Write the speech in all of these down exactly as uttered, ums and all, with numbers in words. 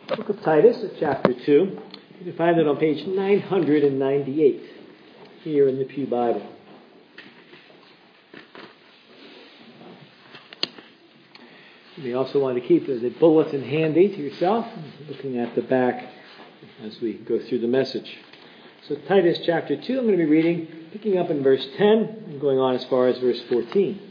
Book of Titus, chapter two. You can find it on page nine hundred ninety-eight here in the Pew Bible. You may also want to keep the bulletin handy to yourself, looking at the back as we go through the message. So Titus chapter two, I'm going to be reading, picking up in verse ten and going on as far as verse fourteen.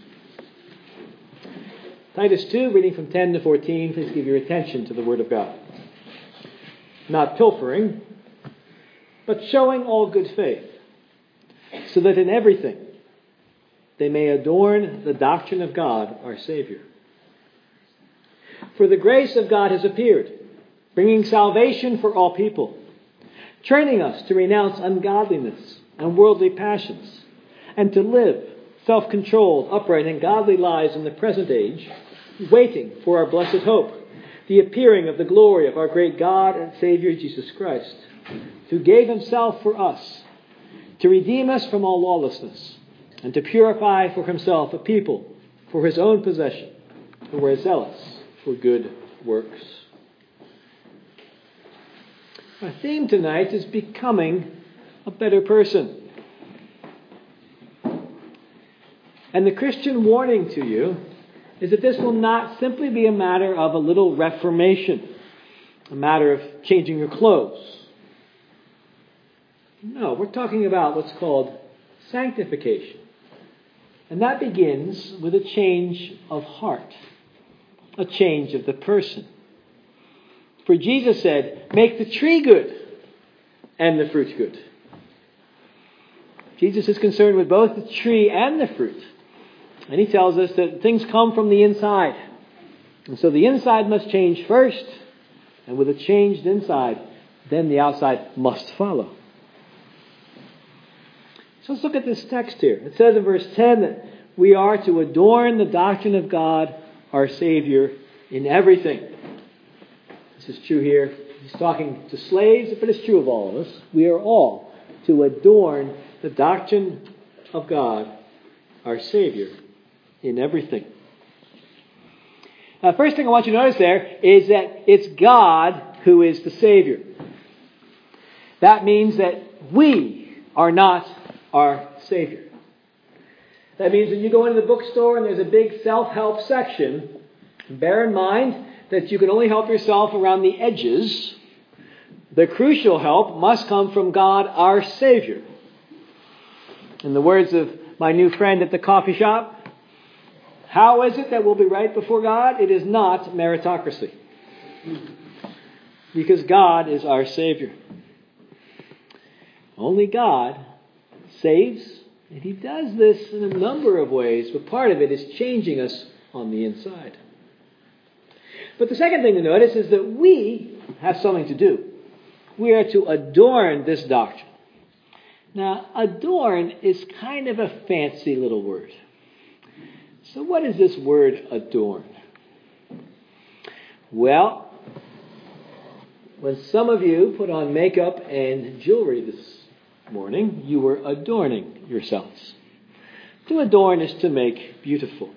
Titus two, reading from ten to fourteen, please give your attention to the Word of God. Not pilfering, but showing all good faith, so that in everything they may adorn the doctrine of God our Savior. For the grace of God has appeared, bringing salvation for all people, training us to renounce ungodliness and worldly passions, and to live self-controlled, upright, and godly lives in the present age, waiting for our blessed hope, the appearing of the glory of our great God and Savior Jesus Christ, who gave himself for us to redeem us from all lawlessness and to purify for himself a people for his own possession who are zealous for good works. Our theme tonight is becoming a better person. And the Christian warning to you is that this will not simply be a matter of a little reformation, a matter of changing your clothes. No, we're talking about what's called sanctification. And that begins with a change of heart, a change of the person. For Jesus said, make the tree good and the fruit good. Jesus is concerned with both the tree and the fruit. And he tells us that things come from the inside. And so the inside must change first. And with a changed inside, then the outside must follow. So let's look at this text here. It says in verse ten that we are to adorn the doctrine of God, our Savior, in everything. This is true here. He's talking to slaves, but it's true of all of us. We are all to adorn the doctrine of God, our Savior, in everything. Now, first thing I want you to notice there is that it's God who is the Savior. That means that we are not our Savior. That means when you go into the bookstore and there's a big self-help section, bear in mind that you can only help yourself around the edges. The crucial help must come from God, our Savior. In the words of my new friend at the coffee shop, how is it that we'll be right before God? It is not meritocracy. Because God is our Savior. Only God saves, and He does this in a number of ways, but part of it is changing us on the inside. But the second thing to notice is that we have something to do. We are to adorn this doctrine. Now, adorn is kind of a fancy little word. So what is this word adorn? Well, when some of you put on makeup and jewelry this morning, you were adorning yourselves. To adorn is to make beautiful.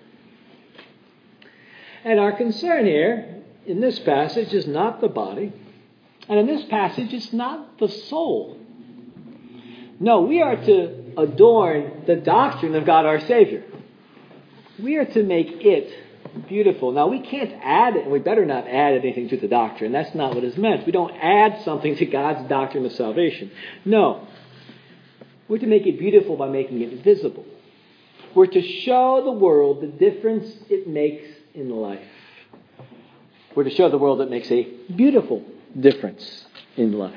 And our concern here in this passage is not the body, and in this passage it's not the soul. No, we are to adorn the doctrine of God our Savior. We are to make it beautiful. Now, we can't add it, and we better not add anything to the doctrine. That's not what is meant. We don't add something to God's doctrine of salvation. No. We're to make it beautiful by making it visible. We're to show the world the difference it makes in life. We're to show the world it makes a beautiful difference in life.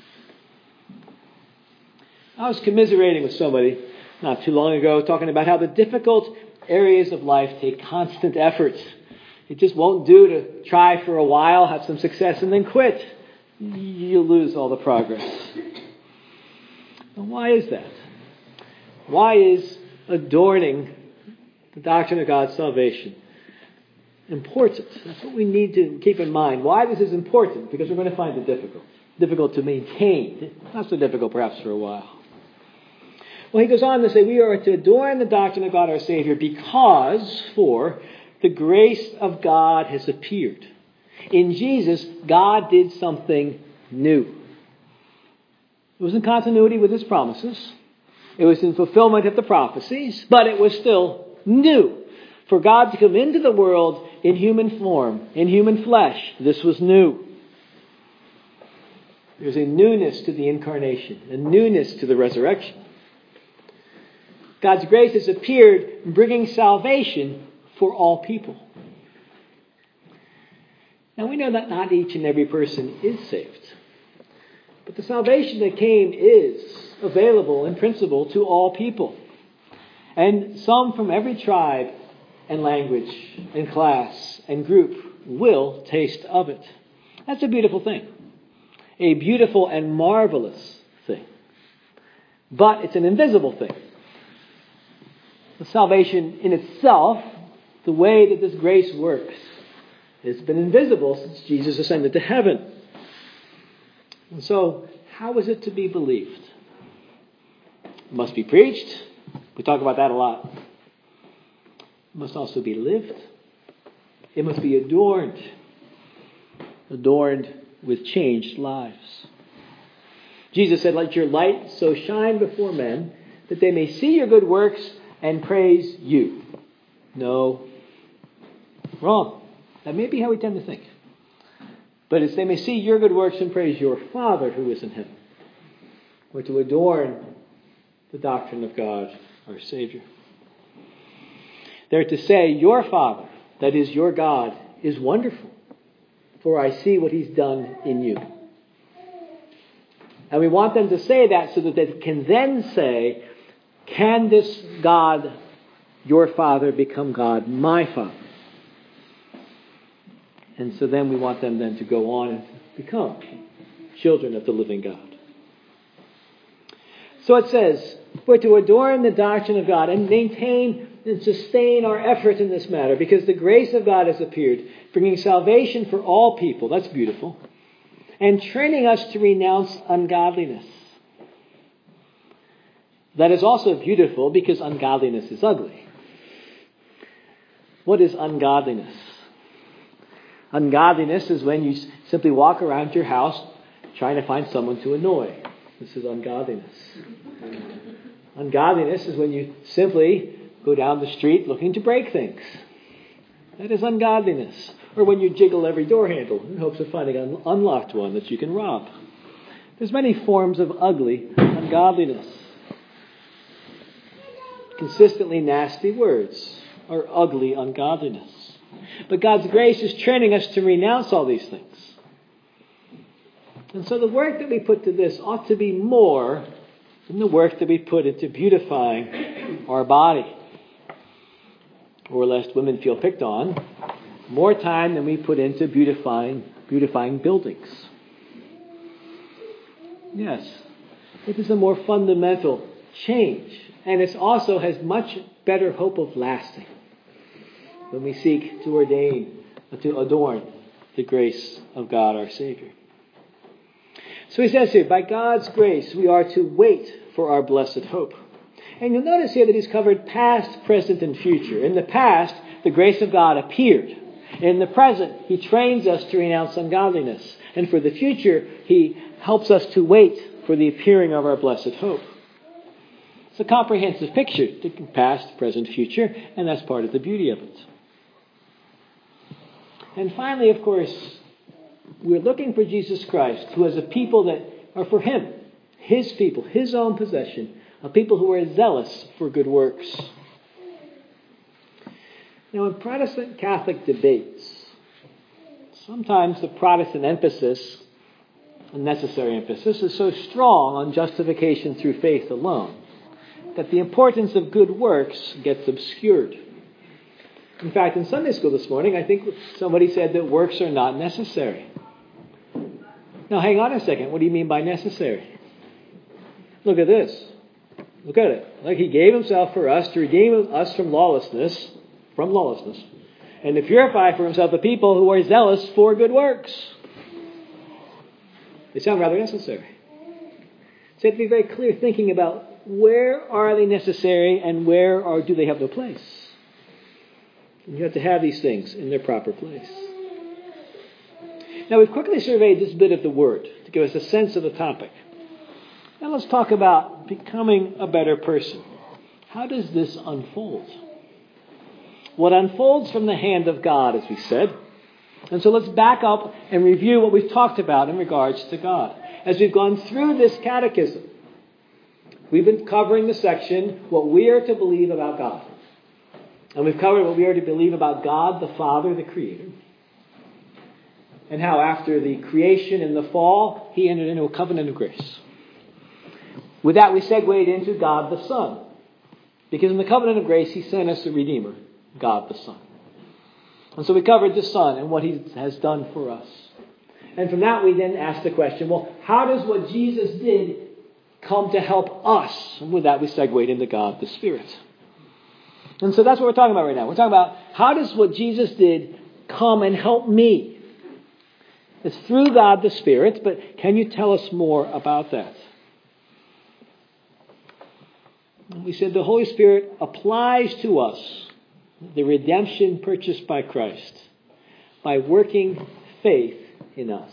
I was commiserating with somebody not too long ago, talking about how the difficult areas of life take constant effort. It just won't do to try for a while, have some success, and then quit. You'll lose all the progress. And why is that? Why is adorning the doctrine of God's salvation important? That's what we need to keep in mind. Why this is important? Because we're going to find it difficult. Difficult to maintain. Not so difficult perhaps for a while. Well, he goes on to say, we are to adorn the doctrine of God our Savior because, for, the grace of God has appeared. In Jesus, God did something new. It was in continuity with his promises. It was in fulfillment of the prophecies, but it was still new. For God to come into the world in human form, in human flesh, this was new. There's a newness to the incarnation, a newness to the resurrection. God's grace has appeared, bringing salvation for all people. Now we know that not each and every person is saved. But the salvation that came is available in principle to all people. And some from every tribe and language and class and group will taste of it. That's a beautiful thing. A beautiful and marvelous thing. But it's an invisible thing. The salvation in itself, the way that this grace works, has been invisible since Jesus ascended to heaven. And so, how is it to be believed? It must be preached. We talk about that a lot. It must also be lived. It must be adorned. Adorned with changed lives. Jesus said, "Let your light so shine before men that they may see your good works and praise you." No. Wrong. That may be how we tend to think. But it's they may see your good works and praise your Father who is in heaven. Or to adorn the doctrine of God, our Savior. They're to say, "Your Father, that is your God, is wonderful, for I see what he's done in you." And we want them to say that so that they can then say, "Can this God, your Father, become God, my Father?" And so then we want them then to go on and become children of the living God. So it says, we're to adorn the doctrine of God and maintain and sustain our effort in this matter, because the grace of God has appeared, bringing salvation for all people. That's beautiful. And training us to renounce ungodliness. That is also beautiful because ungodliness is ugly. What is ungodliness? Ungodliness is when you simply walk around your house trying to find someone to annoy. This is ungodliness. Ungodliness is when you simply go down the street looking to break things. That is ungodliness. Or when you jiggle every door handle in hopes of finding an unlocked one that you can rob. There's many forms of ugly ungodliness. Consistently nasty words are ugly ungodliness. But God's grace is training us to renounce all these things. And so the work that we put to this ought to be more than the work that we put into beautifying our body. Or lest women feel picked on, more time than we put into beautifying beautifying buildings. Yes, it is a more fundamental change. And it also has much better hope of lasting when we seek to ordain, to adorn the grace of God our Savior. So he says here, by God's grace we are to wait for our blessed hope. And you'll notice here that he's covered past, present, and future. In the past, the grace of God appeared. In the present, he trains us to renounce ungodliness. And for the future, he helps us to wait for the appearing of our blessed hope. It's a comprehensive picture, past, present, future, and that's part of the beauty of it. And finally, of course, we're looking for Jesus Christ, who has a people that are for him, his people, his own possession, a people who are zealous for good works. Now, in Protestant Catholic debates, sometimes the Protestant emphasis, a necessary emphasis, is so strong on justification through faith alone that the importance of good works gets obscured. In fact, in Sunday school this morning, I think somebody said that works are not necessary. Now, hang on a second. What do you mean by necessary? Look at this. Look at it. Like he gave himself for us to redeem us from lawlessness, from lawlessness, and to purify for himself a people who are zealous for good works. They sound rather necessary. So you have to be very clear thinking about where are they necessary and where are, do they have no place. And you have to have these things in their proper place. Now, we've quickly surveyed this bit of the Word to give us a sense of the topic. Now let's talk about becoming a better person. How does this unfold? What unfolds from the hand of God, as we said. And so let's back up and review what we've talked about in regards to God. As we've gone through this catechism, we've been covering the section, what we are to believe about God. And we've covered what we are to believe about God, the Father, the Creator. And how after the creation and the fall, He entered into a covenant of grace. With that, we segued into God the Son. Because in the covenant of grace, He sent us a Redeemer, God the Son. And so we covered the Son and what He has done for us. And from that, we then asked the question, well, how does what Jesus did come to help us? And with that, we segued into God the Spirit. And so that's what we're talking about right now. We're talking about how does what Jesus did come and help me? It's through God the Spirit, but can you tell us more about that? We said the Holy Spirit applies to us the redemption purchased by Christ by working faith in us.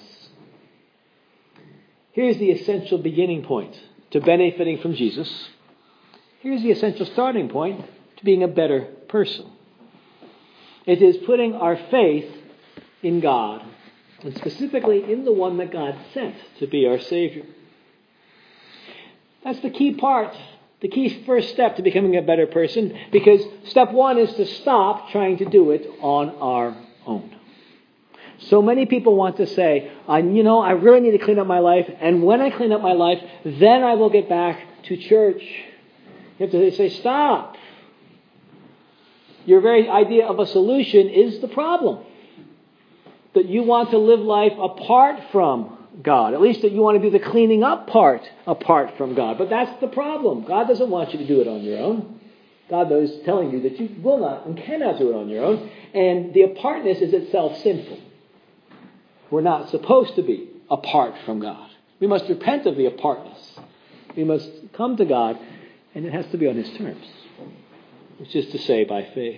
Here's the essential beginning point to benefiting from Jesus. Here's the essential starting point to being a better person. It is putting our faith in God, and specifically in the one that God sent to be our Savior. That's the key part, the key first step to becoming a better person, because step one is to stop trying to do it on our own. So many people want to say, I, you know, I really need to clean up my life, and when I clean up my life, then I will get back to church. You have to say, stop. Your very idea of a solution is the problem. That you want to live life apart from God. At least that you want to do the cleaning up part apart from God. But that's the problem. God doesn't want you to do it on your own. God is telling you that you will not and cannot do it on your own. And the apartness is itself sinful. We're not supposed to be apart from God. We must repent of the apartness. We must come to God, and it has to be on His terms. Which is to say, by faith.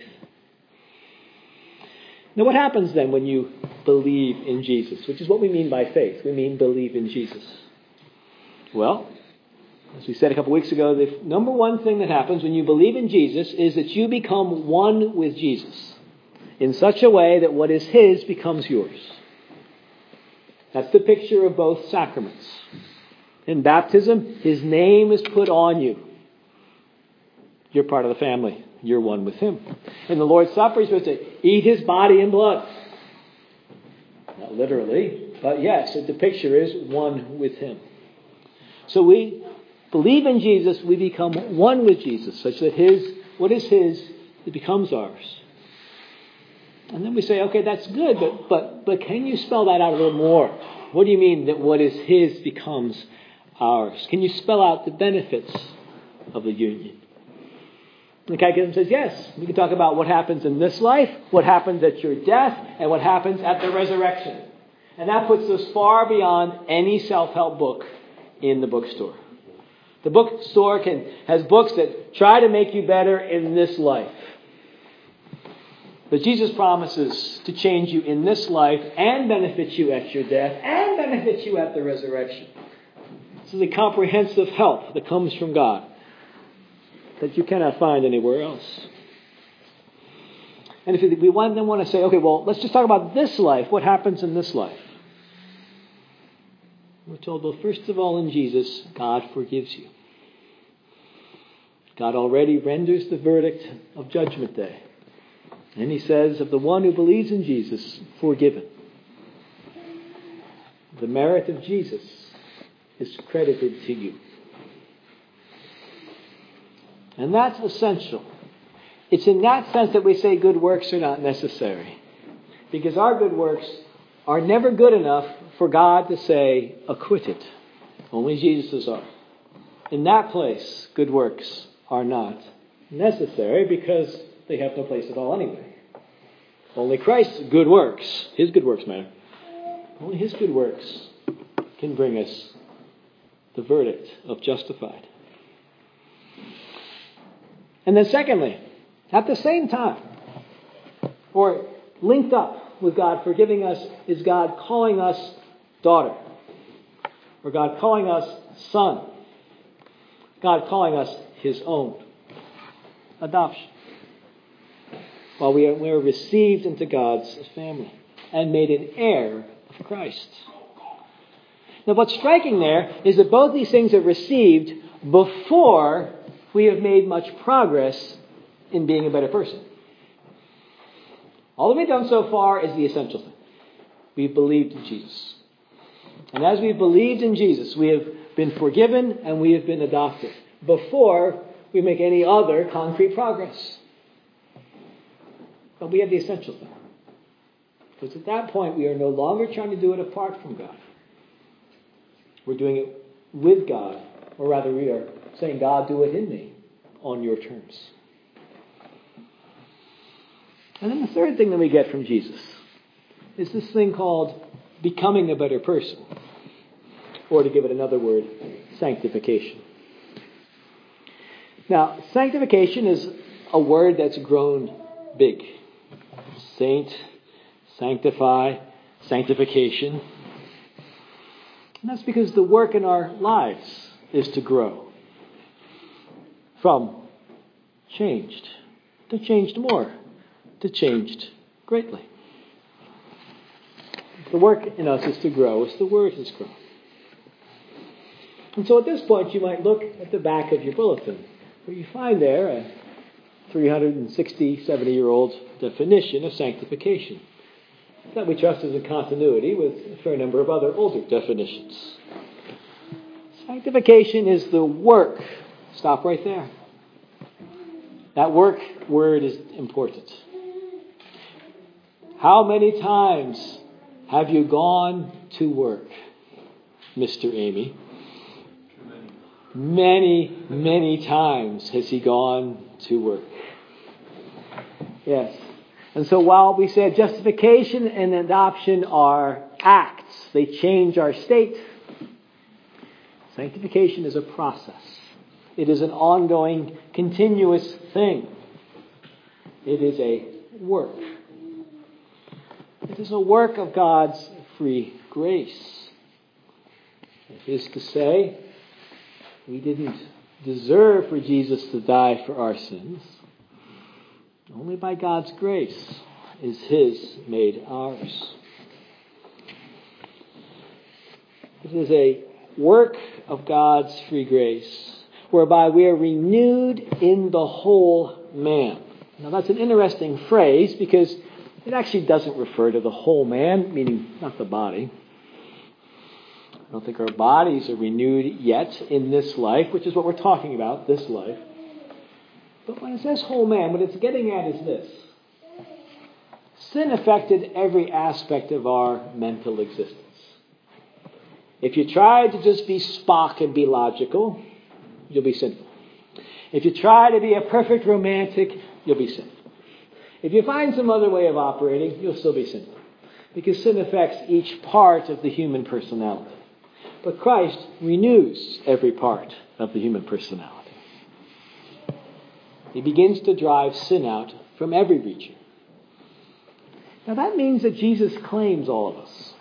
Now, what happens then when you believe in Jesus? Which is what we mean by faith. We mean believe in Jesus. Well, as we said a couple weeks ago, the number one thing that happens when you believe in Jesus is that you become one with Jesus in such a way that what is His becomes yours. That's the picture of both sacraments. In baptism, His name is put on you. You're part of the family. You're one with Him. In the Lord's Supper, you're supposed to eat His body and blood. Not literally, but yes, the picture is one with Him. So we believe in Jesus, we become one with Jesus, such that His, what is His, it becomes ours. And then we say, okay, that's good, but but but can you spell that out a little more? What do you mean that what is His becomes ours? Can you spell out the benefits of the union? The Catechism says, yes, we can talk about what happens in this life, what happens at your death, and what happens at the resurrection. And that puts us far beyond any self-help book in the bookstore. The bookstore can has books that try to make you better in this life. But Jesus promises to change you in this life and benefit you at your death and benefit you at the resurrection. This is a comprehensive help that comes from God that you cannot find anywhere else. And if we want, then want to say, okay, well, let's just talk about this life. What happens in this life? We're told, well, first of all, in Jesus, God forgives you. God already renders the verdict of Judgment Day. And He says, of the one who believes in Jesus, forgiven. The merit of Jesus is credited to you. And that's essential. It's in that sense that we say good works are not necessary. Because our good works are never good enough for God to say, acquitted. Only Jesus' are. In that place, good works are not necessary because they have no place at all anyway. Only Christ's good works, His good works matter. Only His good works can bring us the verdict of justified. And then secondly, at the same time, or linked up with God forgiving us is God calling us daughter, or God calling us son, God calling us his own. Adoption. While we are, we are received into God's family and made an heir of Christ. Now what's striking there is that both these things are received before we have made much progress in being a better person. All that we've done so far is the essential thing. We've believed in Jesus. And as we've believed in Jesus, we have been forgiven and we have been adopted before we make any other concrete progress. But we have the essential thing. Because at that point, we are no longer trying to do it apart from God. We're doing it with God. Or rather, we are saying, God, do it in me on your terms. And then the third thing that we get from Jesus is this thing called becoming a better person. Or to give it another word, sanctification. Now, sanctification is a word that's grown big. Saint, sanctify, sanctification. And that's because the work in our lives is to grow. From changed to changed more to changed greatly. The work in us is to grow as the Word has grown. And so at this point you might look at the back of your bulletin where you find there a three hundred sixty, seventy-year-old definition of sanctification that we trust is in continuity with a fair number of other older definitions. Sanctification is the work. Stop right there. That work word is important. How many times have you gone to work, Mister Amy? Many, many times has he gone to work. Yes. And so while we said justification and adoption are acts, they change our state, sanctification is a process. It is an ongoing, continuous thing. It is a work. It is a work of God's free grace. It is to say, we didn't deserve for Jesus to die for our sins. Only by God's grace is His made ours. It is a work of God's free grace whereby we are renewed in the whole man. Now that's an interesting phrase because it actually doesn't refer to the whole man, meaning not the body. I don't think our bodies are renewed yet in this life, which is what we're talking about, this life. But when it says whole man, what it's getting at is this. Sin affected every aspect of our mental existence. If you try to just be Spock and be logical, you'll be sinful. If you try to be a perfect romantic, you'll be sinful. If you find some other way of operating, you'll still be sinful. Because sin affects each part of the human personality. But Christ renews every part of the human personality. He begins to drive sin out from every region. Now that means that Jesus claims all of us.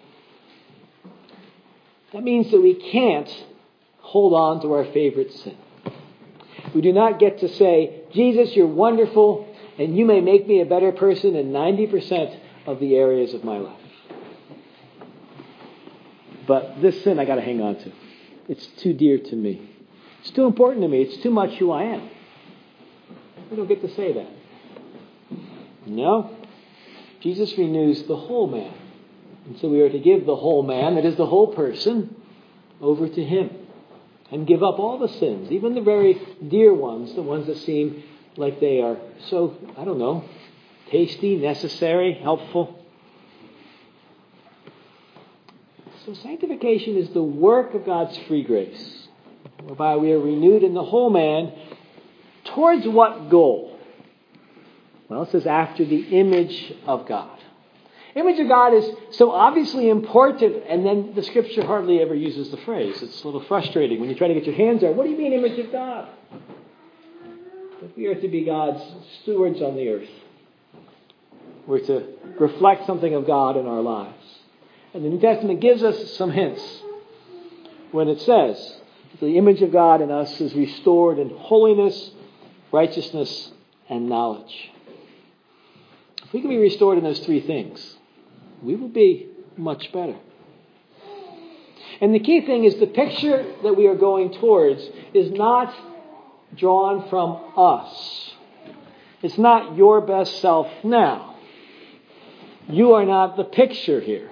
That means that we can't hold on to our favorite sin. We do not get to say, Jesus, you're wonderful, and you may make me a better person in ninety percent of the areas of my life. But this sin I got to hang on to. It's too dear to me. It's too important to me. It's too much who I am. We don't get to say that. No. Jesus renews the whole man. And so we are to give the whole man, that is the whole person, over to Him. And give up all the sins, even the very dear ones, the ones that seem like they are so, I don't know, tasty, necessary, helpful. So sanctification is the work of God's free grace, whereby we are renewed in the whole man. Towards what goal? Well, it says after the image of God. Image of God is so obviously important, and then the Scripture hardly ever uses the phrase. It's a little frustrating when you try to get your hands on it. What do you mean, image of God? But we are to be God's stewards on the earth. We're to reflect something of God in our lives. And the New Testament gives us some hints when it says, the image of God in us is restored in holiness, righteousness, and knowledge. If we can be restored in those three things, we will be much better. And the key thing is the picture that we are going towards is not drawn from us. It's not your best self now. You are not the picture here.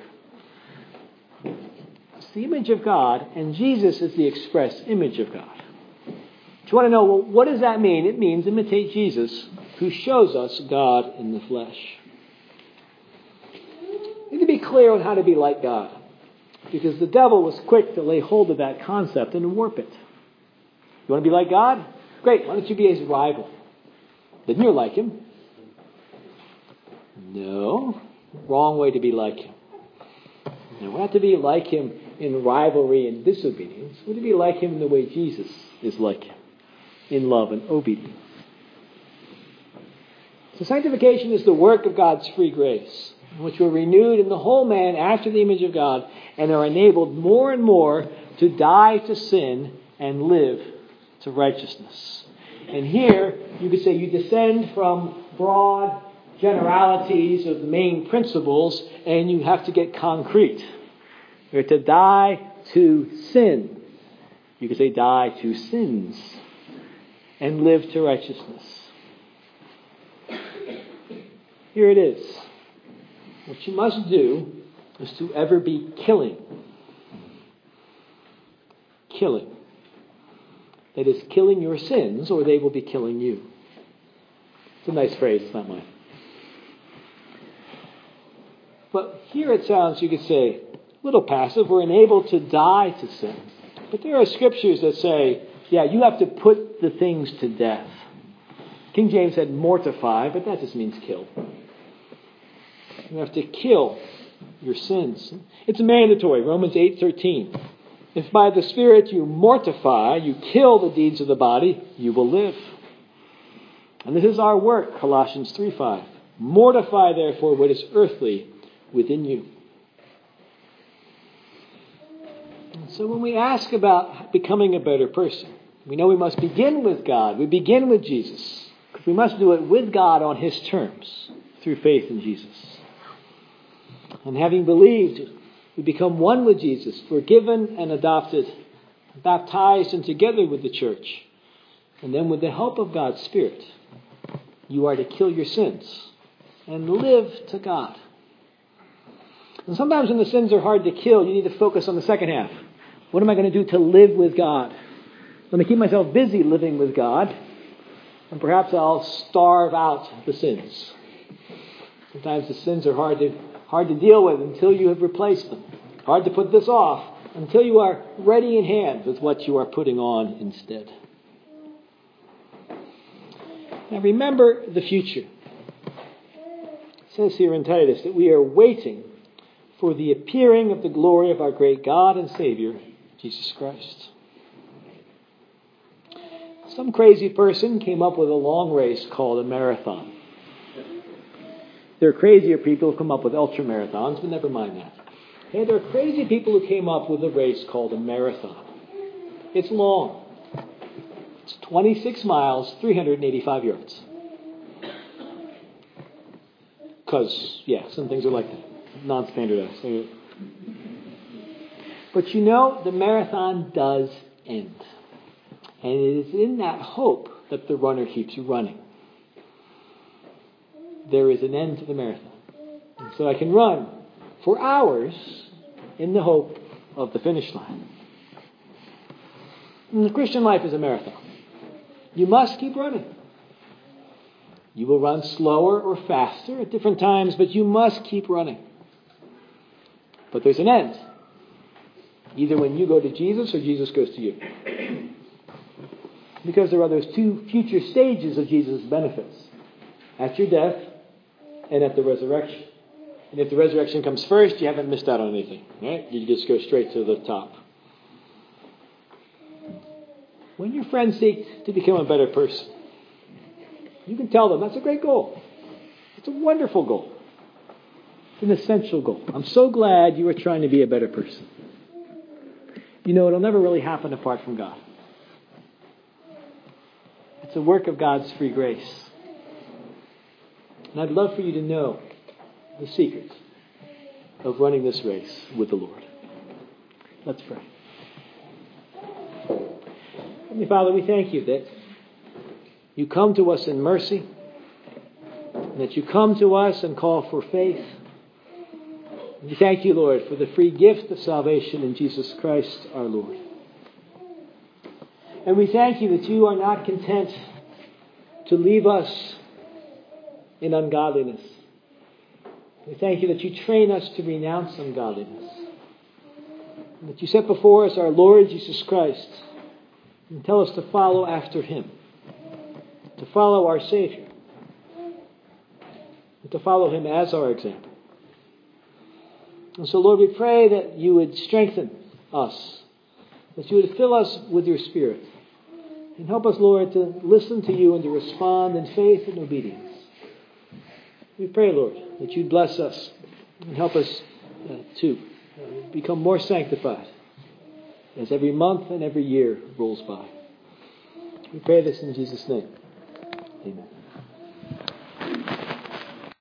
It's the image of God, and Jesus is the express image of God. If you want to know, well, what does that mean? It means imitate Jesus, who shows us God in the flesh. We need to be clear on how to be like God, because the devil was quick to lay hold of that concept and warp it. You want to be like God? Great, why don't you be his rival? Then you're like him. No, wrong way to be like him. No, we're not to be like him in rivalry and disobedience. We're to be like him in the way Jesus is like him, in love and obedience. So sanctification is the work of God's free grace, in which we're renewed in the whole man after the image of God and are enabled more and more to die to sin and live to righteousness. And here, you could say you descend from broad generalities of the main principles and you have to get concrete. You're to die to sin. You could say die to sins and live to righteousness. Here it is. What you must do is to ever be killing. Killing. That is, killing your sins, or they will be killing you. It's a nice phrase, it's not mine. But here it sounds, you could say, a little passive. We're enabled to die to sin. But there are scriptures that say, yeah, you have to put the things to death. King James said mortify, but that just means kill. You have to kill your sins. It's mandatory. Romans eight thirteen. If by the Spirit you mortify, you kill the deeds of the body, you will live. And this is our work, Colossians three five. Mortify therefore what is earthly within you. And so when we ask about becoming a better person, we know we must begin with God. We begin with Jesus. Because we must do it with God on his terms, through faith in Jesus. And having believed, we become one with Jesus, forgiven and adopted, baptized and together with the church. And then with the help of God's Spirit, you are to kill your sins and live to God. And sometimes when the sins are hard to kill, you need to focus on the second half. What am I going to do to live with God? I'm going to keep myself busy living with God, and perhaps I'll starve out the sins. Sometimes the sins are hard to hard to deal with until you have replaced them. Hard to put this off until you are ready in hand with what you are putting on instead. Now remember the future. It says here in Titus that we are waiting for the appearing of the glory of our great God and Savior, Jesus Christ. Some crazy person came up with a long race called a marathon. There are crazier people who come up with ultra marathons, but never mind that. Okay, there are crazy people who came up with a race called a marathon. It's long. It's twenty-six miles, three hundred eighty-five yards. Because, yeah, some things are like that. Non-standardized. But you know, the marathon does end. And it is in that hope that the runner keeps running. There is an end to the marathon. And so I can run for hours in the hope of the finish line. And the Christian life is a marathon. You must keep running. You will run slower or faster at different times, but you must keep running. But there's an end. Either when you go to Jesus or Jesus goes to you. Because there are those two future stages of Jesus' benefits. At your death and at the resurrection. And if the resurrection comes first, you haven't missed out on anything. Right? You just go straight to the top. When your friends seek to become a better person, you can tell them that's a great goal. It's a wonderful goal. It's an essential goal. I'm so glad you are trying to be a better person. You know, it'll never really happen apart from God. It's a work of God's free grace. And I'd love for you to know the secret of running this race with the Lord. Let's pray. Heavenly Father, we thank you that you come to us in mercy, and that you come to us and call for faith. We thank you, Lord, for the free gift of salvation in Jesus Christ our Lord. And we thank you that you are not content to leave us in ungodliness. We thank you that you train us to renounce ungodliness. And that you set before us our Lord Jesus Christ and tell us to follow after him, to follow our Savior, and to follow him as our example. And so, Lord, we pray that you would strengthen us, that you would fill us with your Spirit, and help us, Lord, to listen to you and to respond in faith and obedience. We pray, Lord, that you'd bless us and help us uh, to uh, become more sanctified as every month and every year rolls by. We pray this in Jesus' name. Amen.